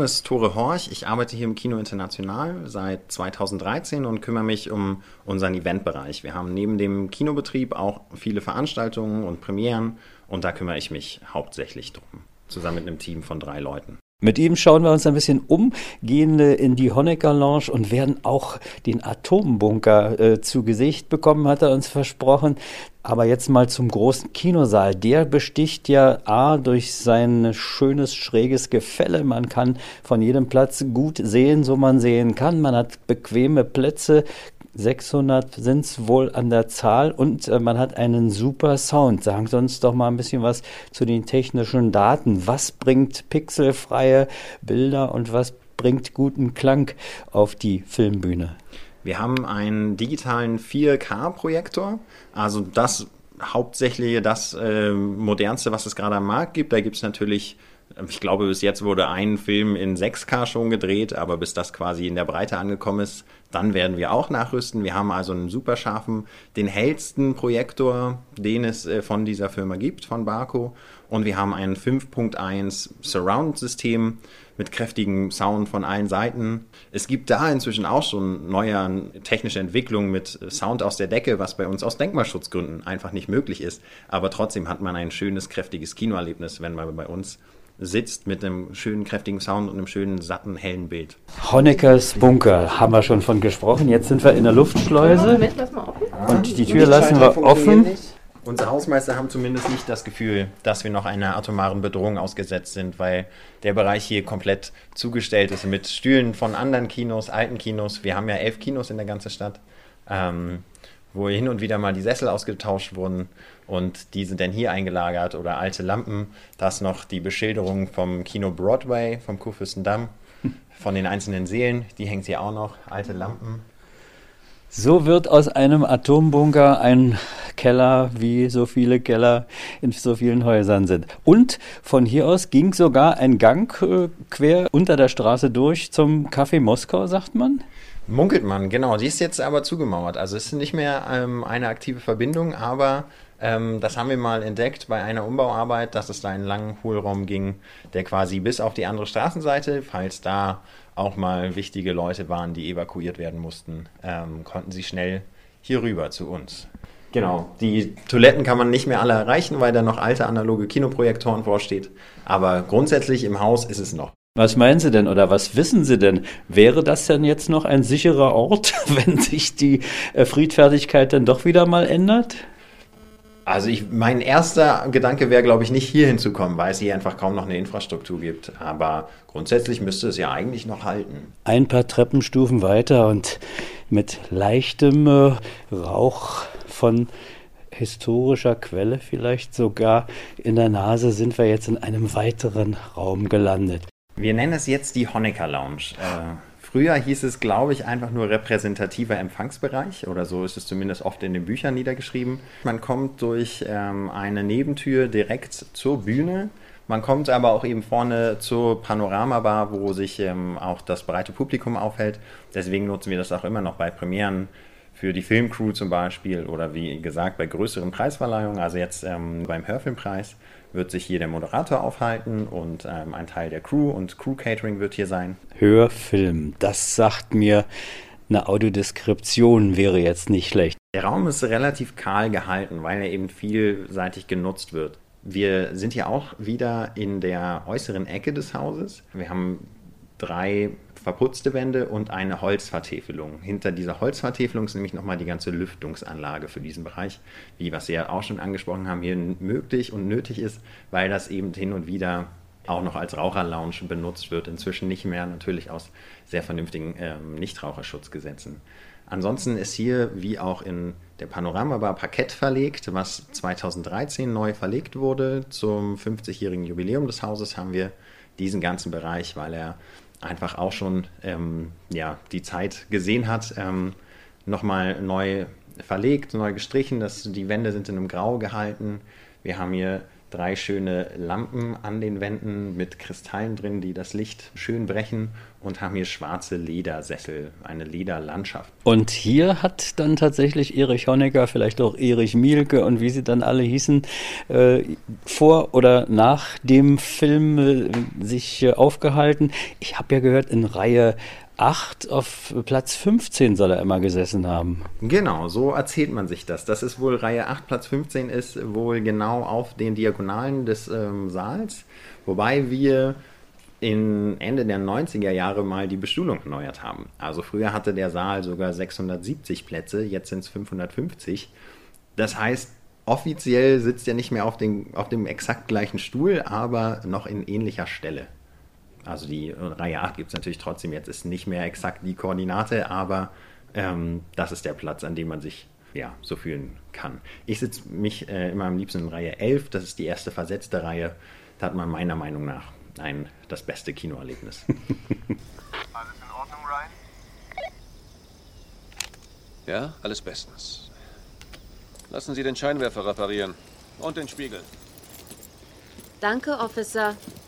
Name ist Tore Horch. Ich arbeite hier im Kino International seit 2013 und kümmere mich um unseren Eventbereich. Wir haben neben dem Kinobetrieb auch viele Veranstaltungen und Premieren und da kümmere ich mich hauptsächlich drum, zusammen mit einem Team von 3 Leuten. Mit ihm schauen wir uns ein bisschen um, gehen in die Honecker Lounge und werden auch den Atombunker zu Gesicht bekommen, hat er uns versprochen. Aber jetzt mal zum großen Kinosaal. Der besticht ja durch sein schönes, schräges Gefälle. Man kann von jedem Platz gut sehen, so man sehen kann. Man hat bequeme Plätze. 600 sind es wohl an der Zahl und man hat einen super Sound. Sagen Sie uns doch mal ein bisschen was zu den technischen Daten. Was bringt pixelfreie Bilder und was bringt guten Klang auf die Filmbühne? Wir haben einen digitalen 4K-Projektor, also hauptsächlich das modernste, was es gerade am Markt gibt. Da gibt es natürlich, ich glaube, bis jetzt wurde ein Film in 6K schon gedreht, aber bis das quasi in der Breite angekommen ist, dann werden wir auch nachrüsten. Wir haben also einen super scharfen, den hellsten Projektor, den es von dieser Firma gibt, von Barco. Und wir haben ein 5.1 Surround-System mit kräftigem Sound von allen Seiten. Es gibt da inzwischen auch schon neue technische Entwicklungen mit Sound aus der Decke, was bei uns aus Denkmalschutzgründen einfach nicht möglich ist. Aber trotzdem hat man ein schönes, kräftiges Kinoerlebnis, wenn man bei uns sitzt mit einem schönen, kräftigen Sound und einem schönen, satten, hellen Bild. Honeckers Bunker, haben wir schon von gesprochen. Jetzt sind wir in der Luftschleuse und die Tür lassen wir offen. Unsere Hausmeister haben zumindest nicht das Gefühl, dass wir noch einer atomaren Bedrohung ausgesetzt sind, weil der Bereich hier komplett zugestellt ist mit Stühlen von anderen Kinos, alten Kinos. Wir haben ja 11 Kinos in der ganzen Stadt, wo hin und wieder mal die Sessel ausgetauscht wurden und die sind dann hier eingelagert oder alte Lampen. Da ist noch die Beschilderung vom Kino Broadway, vom Kurfürstendamm, von den einzelnen Sälen, die hängt hier auch noch, alte Lampen. So wird aus einem Atombunker ein Keller, wie so viele Keller in so vielen Häusern sind. Und von hier aus ging sogar ein Gang quer unter der Straße durch zum Café Moskau, sagt man? Munkelt man, genau. Die ist jetzt aber zugemauert. Also es ist nicht mehr eine aktive Verbindung, aber das haben wir mal entdeckt bei einer Umbauarbeit, dass es da einen langen Hohlraum ging, der quasi bis auf die andere Straßenseite, falls da auch mal wichtige Leute waren, die evakuiert werden mussten, konnten sie schnell hier rüber zu uns. Genau, die Toiletten kann man nicht mehr alle erreichen, weil da noch alte analoge Kinoprojektoren vorsteht, aber grundsätzlich im Haus ist es noch. Was meinen Sie denn oder was wissen Sie denn? Wäre das denn jetzt noch ein sicherer Ort, wenn sich die Friedfertigkeit dann doch wieder mal ändert? Also mein erster Gedanke wäre, glaube ich, nicht hier hinzukommen, weil es hier einfach kaum noch eine Infrastruktur gibt. Aber grundsätzlich müsste es ja eigentlich noch halten. Ein paar Treppenstufen weiter und mit leichtem Rauch von historischer Quelle vielleicht sogar in der Nase sind wir jetzt in einem weiteren Raum gelandet. Wir nennen es jetzt die Honecker Lounge. Früher hieß es, glaube ich, einfach nur repräsentativer Empfangsbereich oder so ist es zumindest oft in den Büchern niedergeschrieben. Man kommt durch eine Nebentür direkt zur Bühne. Man kommt aber auch eben vorne zur Panoramabar, wo sich auch das breite Publikum aufhält. Deswegen nutzen wir das auch immer noch bei Premieren für die Filmcrew zum Beispiel oder wie gesagt bei größeren Preisverleihungen. Also jetzt beim Hörfilmpreis wird sich hier der Moderator aufhalten und ein Teil der Crew und Crew-Catering wird hier sein. Hörfilm, das sagt mir, eine Audiodeskription wäre jetzt nicht schlecht. Der Raum ist relativ kahl gehalten, weil er eben vielseitig genutzt wird. Wir sind hier auch wieder in der äußeren Ecke des Hauses. Wir haben 3 verputzte Wände und eine Holzvertäfelung. Hinter dieser Holzvertäfelung ist nämlich nochmal die ganze Lüftungsanlage für diesen Bereich, wie was Sie ja auch schon angesprochen haben, hier möglich und nötig ist, weil das eben hin und wieder auch noch als Raucherlounge benutzt wird. Inzwischen nicht mehr, natürlich aus sehr vernünftigen Nichtraucherschutzgesetzen. Ansonsten ist hier, wie auch in der Panoramabar, Parkett verlegt, was 2013 neu verlegt wurde. Zum 50-jährigen Jubiläum des Hauses haben wir diesen ganzen Bereich, weil er einfach auch schon die Zeit gesehen hat, nochmal neu verlegt, neu gestrichen. Die Wände sind in einem Grau gehalten. Wir haben hier 3 schöne Lampen an den Wänden mit Kristallen drin, die das Licht schön brechen und haben hier schwarze Ledersessel, eine Lederlandschaft. Und hier hat dann tatsächlich Erich Honecker, vielleicht auch Erich Mielke und wie sie dann alle hießen, vor oder nach dem Film sich aufgehalten. Ich habe ja gehört, in Reihe 8 auf Platz 15 soll er immer gesessen haben. Genau, so erzählt man sich das. Das ist wohl Reihe 8, Platz 15 ist wohl genau auf den Diagonalen des Saals, wobei wir in Ende der 90er Jahre mal die Bestuhlung erneuert haben. Also früher hatte der Saal sogar 670 Plätze, jetzt sind es 550. Das heißt, offiziell sitzt er nicht mehr auf dem exakt gleichen Stuhl, aber noch in ähnlicher Stelle. Also die Reihe 8 gibt es natürlich trotzdem, jetzt ist nicht mehr exakt die Koordinate, aber das ist der Platz, an dem man sich so fühlen kann. Ich sitze mich immer am liebsten in Reihe 11, das ist die erste versetzte Reihe. Da hat man meiner Meinung nach das beste Kinoerlebnis. Alles in Ordnung, Ryan? Ja, alles bestens. Lassen Sie den Scheinwerfer reparieren und den Spiegel. Danke, Officer.